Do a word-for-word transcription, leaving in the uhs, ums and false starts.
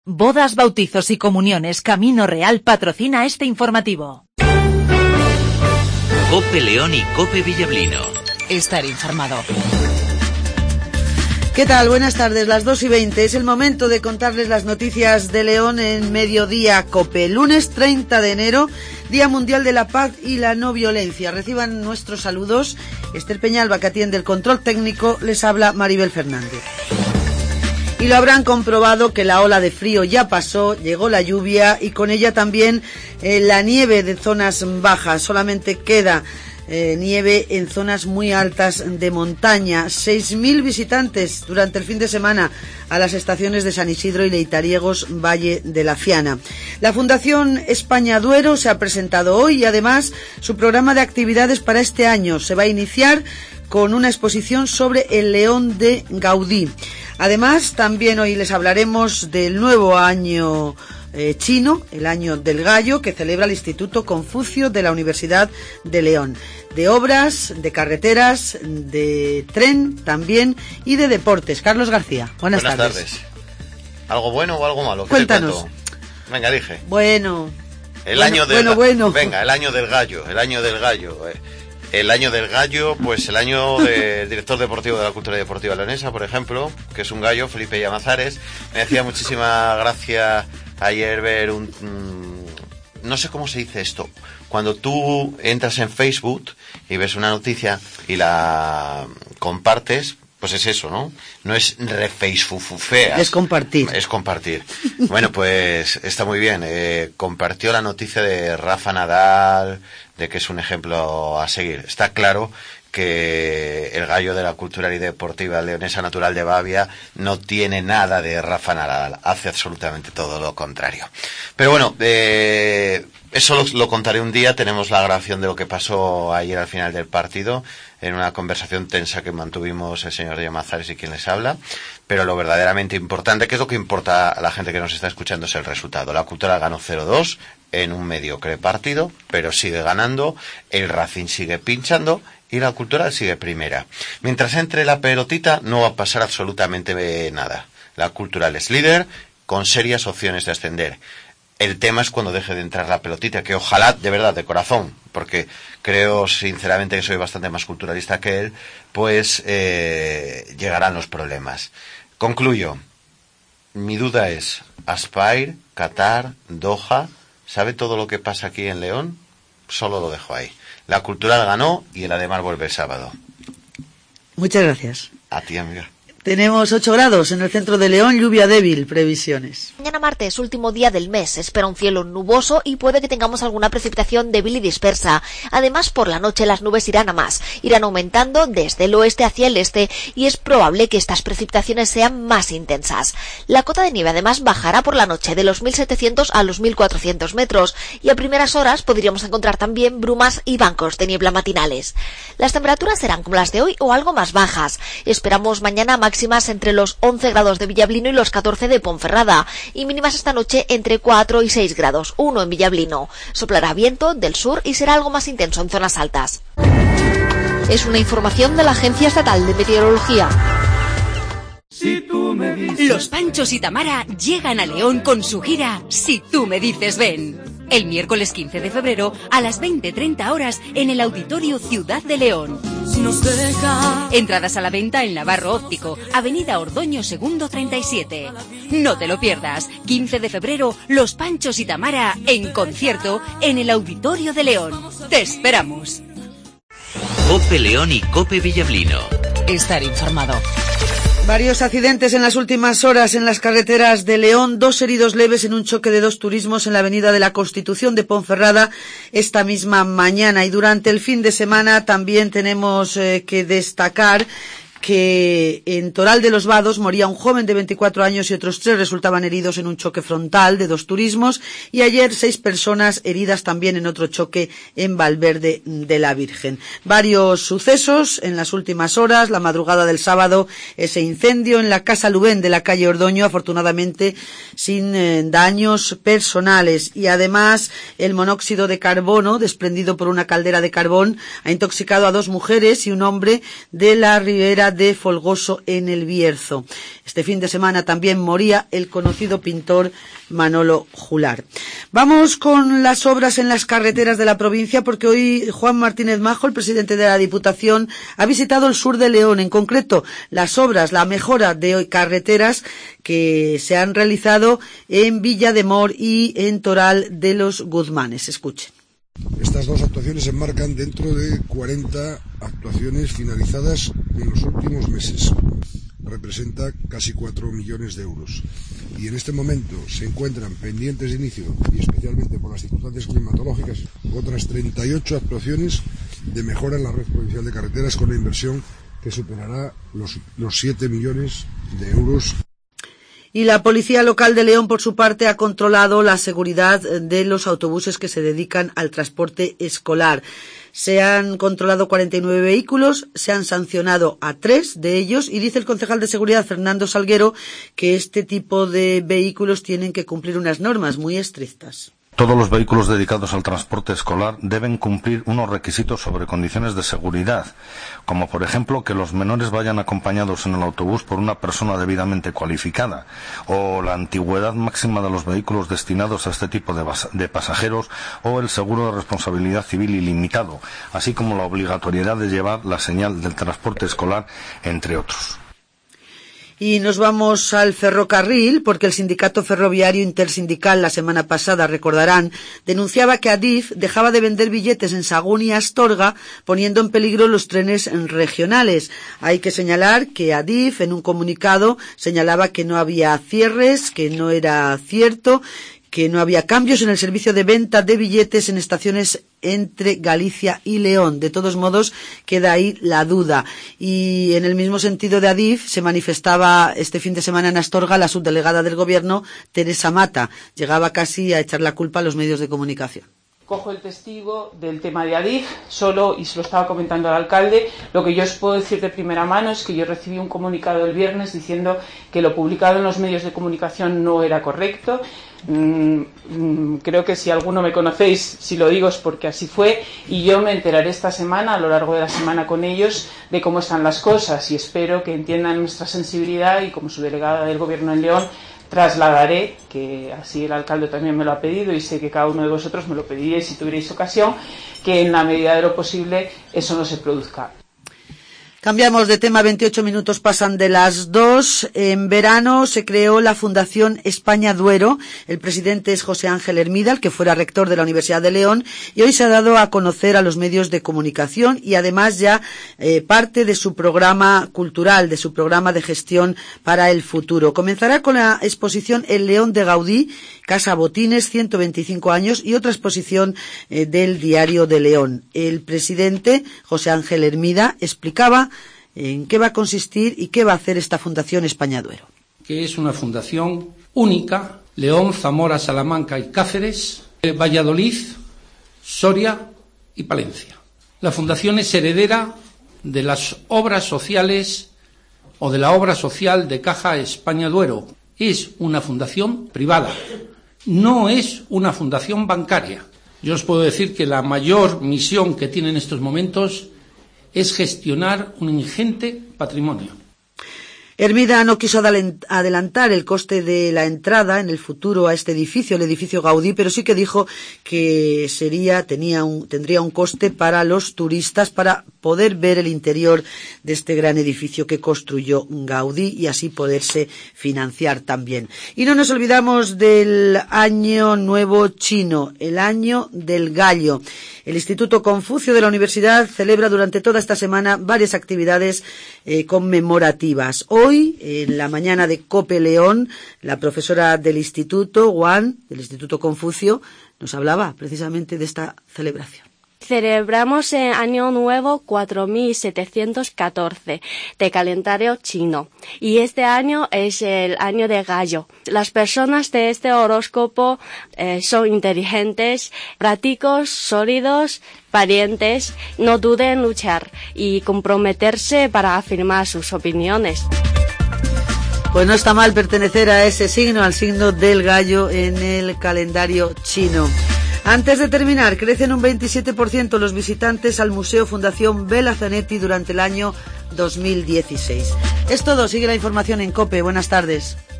Bodas, bautizos y comuniones Camino Real patrocina este informativo. COPE León y COPE Villablino. Estar informado. ¿Qué tal? Buenas tardes, las dos y veinte. Es el momento de contarles las noticias de León en Mediodía COPE. Lunes treinta de enero, Día Mundial de la Paz y la No Violencia. Reciban nuestros saludos. Esther Peñalba, que atiende el control técnico, les habla Maribel Fernández. Y lo habrán comprobado que la ola de frío ya pasó, llegó la lluvia y con ella también eh, la nieve de zonas bajas. Solamente queda eh, nieve en zonas muy altas de montaña. seis mil visitantes durante el fin de semana a las estaciones de San Isidro y Leitariegos, Valle de la Fiana. La Fundación España Duero se ha presentado hoy y además su programa de actividades para este año se va a iniciar con una exposición sobre el León de Gaudí. Además, también hoy les hablaremos del nuevo año eh, chino, el año del gallo, que celebra el Instituto Confucio de la Universidad de León. De obras, de carreteras, de tren también y de deportes. Carlos García, buenas, buenas tardes. tardes. ¿Algo bueno o algo malo? ¿Qué Cuéntanos. te cuento? Venga, dije. Bueno. El bueno, año del bueno, bueno. Venga, el año del gallo, el año del gallo. Eh. El año del gallo, pues el año del director deportivo de la Cultura Deportiva Leonesa, por ejemplo, que es un gallo, Felipe Llamazares. Me hacía muchísima gracia ayer ver un... Mmm, no sé cómo se dice esto. Cuando tú entras en Facebook y ves una noticia y la compartes, pues es eso, ¿no? No es refacefufufeas. Es compartir. Es compartir. Bueno, pues está muy bien. Eh, compartió la noticia de Rafa Nadal, de que es un ejemplo a seguir. Está claro que el gallo de la cultural y deportiva leonesa natural de Bavia no tiene nada de Rafa Nadal, hace absolutamente todo lo contrario. Pero bueno, eh, eso lo, lo contaré un día. Tenemos la grabación de lo que pasó ayer al final del partido, en una conversación tensa que mantuvimos el señor Llamazares y quien les habla. Pero lo verdaderamente importante, que es lo que importa a la gente que nos está escuchando, es el resultado. La cultural ganó cero dos en un mediocre partido, pero sigue ganando, el Racing sigue pinchando y la cultural sigue primera. Mientras entre la pelotita no va a pasar absolutamente nada. La cultural es líder con serias opciones de ascender. El tema es cuando deje de entrar la pelotita, que ojalá, de verdad, de corazón, porque creo sinceramente que soy bastante más culturalista que él, pues eh, llegarán los problemas. Concluyo. Mi duda es, Aspire, Qatar, Doha, ¿sabe todo lo que pasa aquí en León? Solo lo dejo ahí. La cultural ganó y el Ademar vuelve el sábado. Muchas gracias. A ti, amiga. Tenemos ocho grados en el centro de León, lluvia débil, previsiones. Mañana martes, último día del mes, espera un cielo nuboso y puede que tengamos alguna precipitación débil y dispersa. Además, por la noche las nubes irán a más, irán aumentando desde el oeste hacia el este y es probable que estas precipitaciones sean más intensas. La cota de nieve además bajará por la noche de los mil setecientos a los mil cuatrocientos metros y a primeras horas podríamos encontrar también brumas y bancos de niebla matinales. Las temperaturas serán como las de hoy o algo más bajas. Esperamos mañana máximas entre los once grados de Villablino y los catorce de Ponferrada y mínimas esta noche entre cuatro y seis grados, uno en Villablino. Soplará viento del sur y será algo más intenso en zonas altas. Es una información de la Agencia Estatal de Meteorología. Si tú me dices... Los Panchos y Tamara llegan a León con su gira Si tú me dices ven. El miércoles quince de febrero a las veinte treinta horas en el Auditorio Ciudad de León. Si nos deja... Entradas a la venta en Navarro Óptico, Avenida Ordoño Segundo treinta y siete. No te lo pierdas. quince de febrero, Los Panchos y Tamara en concierto en el Auditorio de León. Te esperamos. COPE León y COPE Villablino. Estar informado. Varios accidentes en las últimas horas en las carreteras de León, dos heridos leves en un choque de dos turismos en la avenida de la Constitución de Ponferrada esta misma mañana. Y durante el fin de semana también tenemos eh, que destacar que en Toral de los Vados moría un joven de veinticuatro años y otros tres resultaban heridos en un choque frontal de dos turismos y ayer seis personas heridas también en otro choque en Valverde de la Virgen. Varios sucesos en las últimas horas, la madrugada del sábado, ese incendio en la Casa Lubén de la calle Ordoño, afortunadamente sin eh, daños personales y además el monóxido de carbono desprendido por una caldera de carbón ha intoxicado a dos mujeres y un hombre de la ribera la de Folgoso en el Bierzo. Este fin de semana también moría el conocido pintor Manolo Jular. Vamos con las obras en las carreteras de la provincia, porque hoy Juan Martínez Majo, el presidente de la Diputación, ha visitado el sur de León, en concreto las obras, la mejora de carreteras que se han realizado en Villa de Mor y en Toral de los Guzmanes. Escuchen. Estas dos actuaciones se enmarcan dentro de cuarenta actuaciones finalizadas en los últimos meses. Representa casi cuatro millones de euros. Y en este momento se encuentran pendientes de inicio, y especialmente por las circunstancias climatológicas, otras treinta y ocho actuaciones de mejora en la red provincial de carreteras, con una inversión que superará los, los siete millones de euros. Y la Policía Local de León, por su parte, ha controlado la seguridad de los autobuses que se dedican al transporte escolar. Se han controlado cuarenta y nueve vehículos, se han sancionado a tres de ellos, y dice el concejal de seguridad, Fernando Salguero, que este tipo de vehículos tienen que cumplir unas normas muy estrictas. Todos los vehículos dedicados al transporte escolar deben cumplir unos requisitos sobre condiciones de seguridad, como por ejemplo que los menores vayan acompañados en el autobús por una persona debidamente cualificada, o la antigüedad máxima de los vehículos destinados a este tipo de, de pasajeros, o el seguro de responsabilidad civil ilimitado, así como la obligatoriedad de llevar la señal del transporte escolar, entre otros. Y nos vamos al ferrocarril, porque el Sindicato Ferroviario Intersindical la semana pasada, recordarán, denunciaba que Adif dejaba de vender billetes en Sagún y Astorga, poniendo en peligro los trenes regionales. Hay que señalar que Adif, en un comunicado, señalaba que no había cierres, que no era cierto, que no había cambios en el servicio de venta de billetes en estaciones entre Galicia y León. De todos modos, queda ahí la duda. Y en el mismo sentido de Adif, se manifestaba este fin de semana en Astorga la subdelegada del Gobierno, Teresa Mata. Llegaba casi a echar la culpa a los medios de comunicación. Cojo el testigo del tema de Adif, solo, y se lo estaba comentando al alcalde, lo que yo os puedo decir de primera mano es que yo recibí un comunicado el viernes diciendo que lo publicado en los medios de comunicación no era correcto. Mm, mm, creo que si alguno me conocéis, si lo digo es porque así fue, y yo me enteraré esta semana, a lo largo de la semana con ellos, de cómo están las cosas, y espero que entiendan nuestra sensibilidad, y como subdelegada del Gobierno en León, trasladaré, que así el alcalde también me lo ha pedido y sé que cada uno de vosotros me lo pediríais si tuvierais ocasión, que en la medida de lo posible eso no se produzca. Cambiamos de tema, veintiocho minutos pasan de las dos. En verano se creó la Fundación España Duero. El presidente es José Ángel Hermida, el que fuera rector de la Universidad de León, y hoy se ha dado a conocer a los medios de comunicación y además ya eh, parte de su programa cultural, de su programa de gestión para el futuro. Comenzará con la exposición El León de Gaudí, Casa Botines, ciento veinticinco años, y otra exposición eh, del Diario de León. El presidente, José Ángel Hermida, explicaba en qué va a consistir y qué va a hacer esta Fundación España Duero. Que es una fundación única, León, Zamora, Salamanca y Cáceres, Valladolid, Soria y Palencia. La fundación es heredera de las obras sociales o de la obra social de Caja España Duero. Es una fundación privada, no es una fundación bancaria. Yo os puedo decir que la mayor misión que tiene en estos momentos es gestionar un ingente patrimonio. Hermida no quiso adelantar el coste de la entrada en el futuro a este edificio, el edificio Gaudí, pero sí que dijo que sería, tenía un, tendría un coste para los turistas para poder ver el interior de este gran edificio que construyó Gaudí y así poderse financiar también. Y no nos olvidamos del Año Nuevo Chino, el Año del Gallo. El Instituto Confucio de la Universidad celebra durante toda esta semana varias actividades eh, conmemorativas. Hoy, en la mañana de COPE León, la profesora del Instituto, Juan, del Instituto Confucio, nos hablaba precisamente de esta celebración. Celebramos el Año Nuevo cuatro mil setecientos catorce de calendario chino y este año es el Año de Gallo. Las personas de este horóscopo eh, son inteligentes, prácticos, sólidos, valientes, no duden en luchar y comprometerse para afirmar sus opiniones. Pues no está mal pertenecer a ese signo, al signo del gallo en el calendario chino. Antes de terminar, crecen un veintisiete por ciento los visitantes al Museo Fundación Bela Zanetti durante el año dos mil dieciséis. Es todo, sigue la información en COPE. Buenas tardes.